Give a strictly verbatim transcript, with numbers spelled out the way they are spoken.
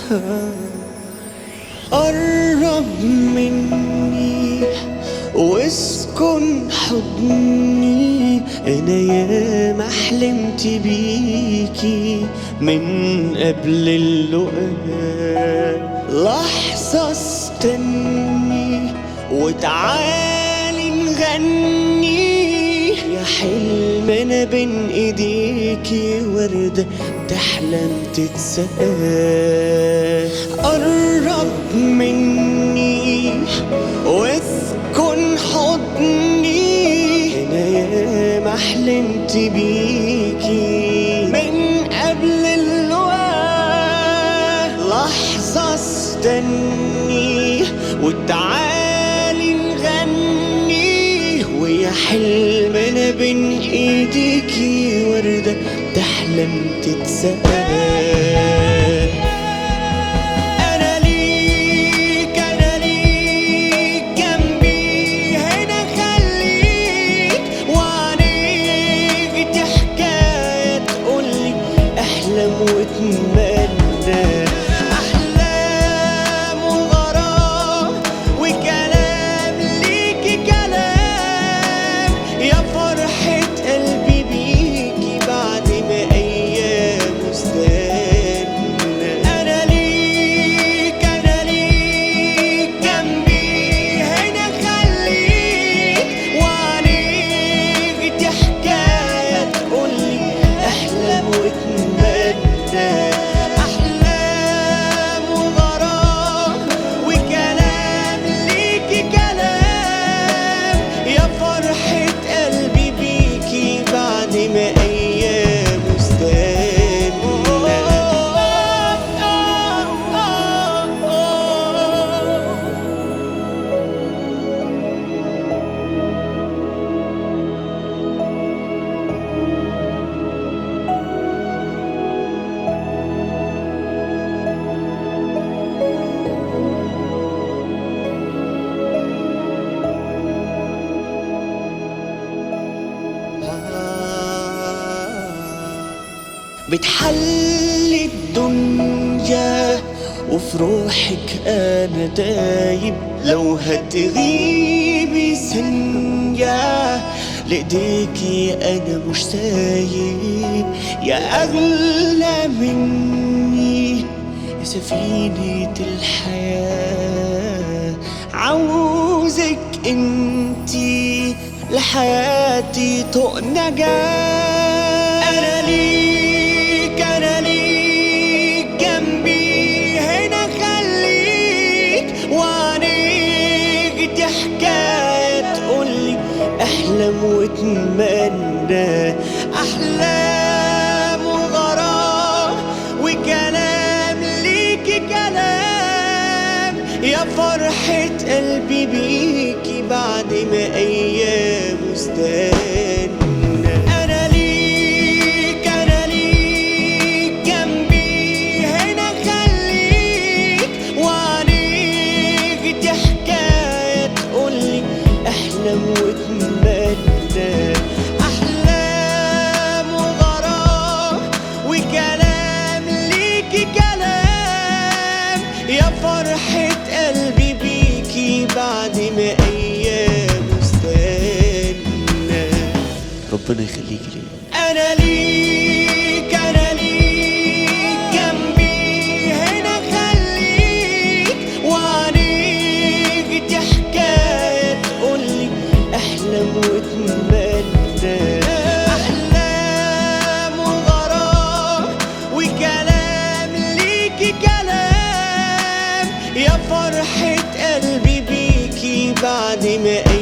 قرب مني واسكن حضني، انا ياما حلمت بيكي من قبل اللقاء. لحظة استني وتعالي نغني، يا حلم انا بين ايديكي وردة تحلم تتسقى. قرب مني واسكن حضني، انا ياما حلمت بيكي من قبل اللقاء. لحظة استني وتعالي نغني، ويا حلم انا بين ايديكي وردة تحلم تتسقى. واتمنى احلام وغرام وكلام ليكي كلام، يا فرحة قلبي بيكي بعد ما ايام استنى. انا ليك انا ليك جنبي هنا خليك، وعليك دي حكاية تقولي احلام واتمنى. أحلام وغرام وكلام ليكي كلام، يا فرحة قلبي بيكي بعد ما أيام استنى. بتحلي الدنيا وفي روحك انا دايب، لو هتغيبي ثانية لإيديكي انا مش سايب. يا اغلى مني يا سفينة الحياة، عاوزك انتي لحياتي طوق نجاة. انا ليك انا ليك جنبي هنا خليك، وعنيك دي حكاية تقولي احلم واتمنى. احلام وغرام وكلام ليكي كلام، يا فرحة قلبي بيكي بعد ما ايام استنى. انا ليك انا ليك جنبي هنا خليك، وعنيك دي حكاية تقولي احلم واتمنى. احلام وغرام وكلام ليكي كلام، يا فرحة قلبي بيكي بعد ما ايام استنى. ربنا يخليكي لي. انا ليك انا ليك جنبي هنا خليك، وعنيك دي حكاية تقولي احلم واتمنى. احلام وغرام وكلام ليكي كلام، يا فرحة قلبي بيكي بعد ما